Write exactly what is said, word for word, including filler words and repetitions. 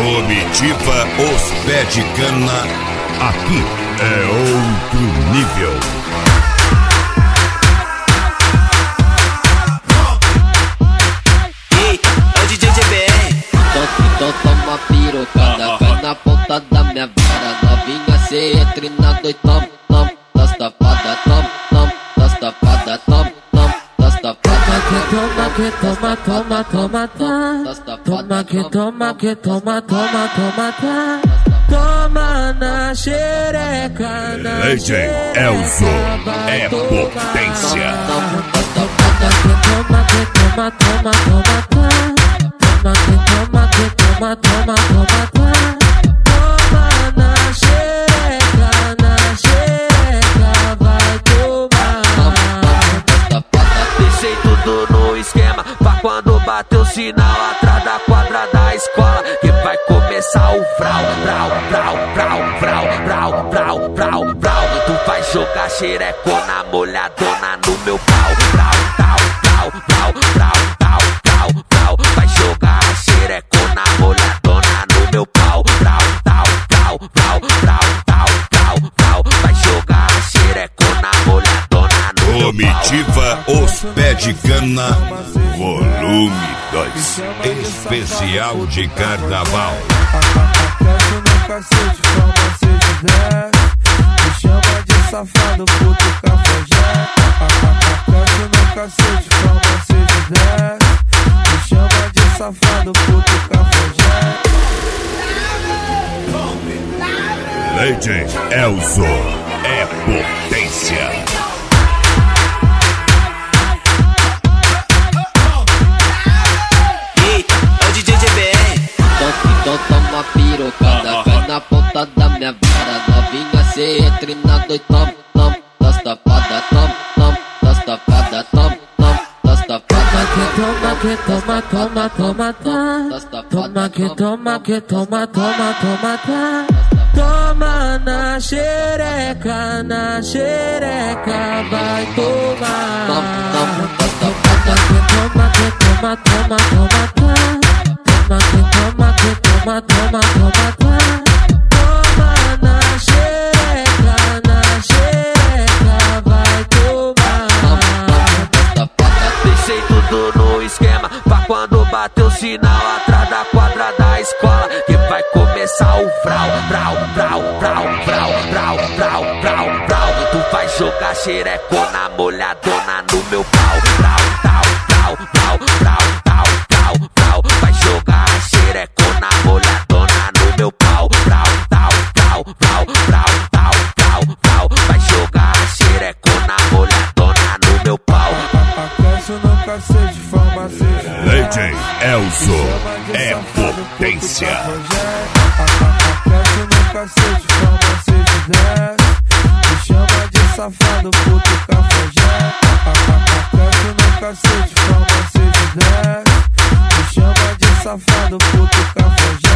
Comitiva Os Pé de Cana, aqui é outro nível. Eita, é o D J G B R. Então toma pirocada, vai na ponta da minha vara. Novinha, cê entra na dois, tom, tom, das tapadas, tom, tom, das tapadas, tom, tom, das tapadas. Toma que toma, toma, toma, tá. Toma que toma, que toma, toma, toma, tá. Toma na xereca, na Legend Elzo é potência. Toma que toma, toma, toma, tá. Toma que toma, que toma, toma, toma, tá. Toma na xereca, na xereca, vai tomar. Deixei tudo no esquema pra quando bater o sinal atrás da quadra da escola, que vai começar o vrau, vrau, vrau, vrau, vrau, vrau, vrau, vrau, vrau. Tu vai jogar xerecona molhadona no meu pau, vrau, vrau, vrau, vrau, vrau, vrau, vrau, vrau. Vai jogar xerecona molhadona no meu pau, vrau, vrau, vrau, vrau, vrau, vrau, vrau, vrau. Vai jogar xerecona molhadona no meu pau. Comitiva Os Pé de Cana, volume dois, especial de carnaval. Aquece no cacete, forma seja dez. Me chama de safado, puto cafajé. Aquece no cacete, forma seja dez. Me chama de safado, puto cafajé. Legend Elzo é potência. Eita, é o D J G B R. Então toma pirocada, vai na ponta da minha vara. Novinha, cê entra na dois, tom, tom, das tapadas, tom, tom, das tapadas, tom, tom, das tapadas. Toma que toma, toma, toma, tá. Toma que toma, que toma, toma, toma, tá. Toma na xereca, na xereca, vai tomar. Toma que toma, que toma, toma, toma, tá. Toma que toma, que toma, toma, toma, tá. Toma na xereca, na xereca, vai tomar. Deixei tudo no esquema pra quando bater o sinal atrás da quadra da escola, que vai começar o vrau, vrau, vrau, vrau, vrau, vrau, vrau, vrau, vrau. Tu vai jogar xerecona molhadona no meu pau, vrau, vrau, vrau, vrau, vrau, vrau, vrau, vrau. Vai jogar xerecona molhadona no meu pau, vrau, vrau, vrau, vrau, vrau, vrau, vrau, vrau. Vai jogar xerecona molhadona no meu pau. Aquece no cacete, forma seja dez. Legend Elzo é potência. Aquece no cacete, forma seja dez. Me chama de safado, puto cafajé. Aquece no cacete, forma seja dez. Me chama de safado, puto cafajé.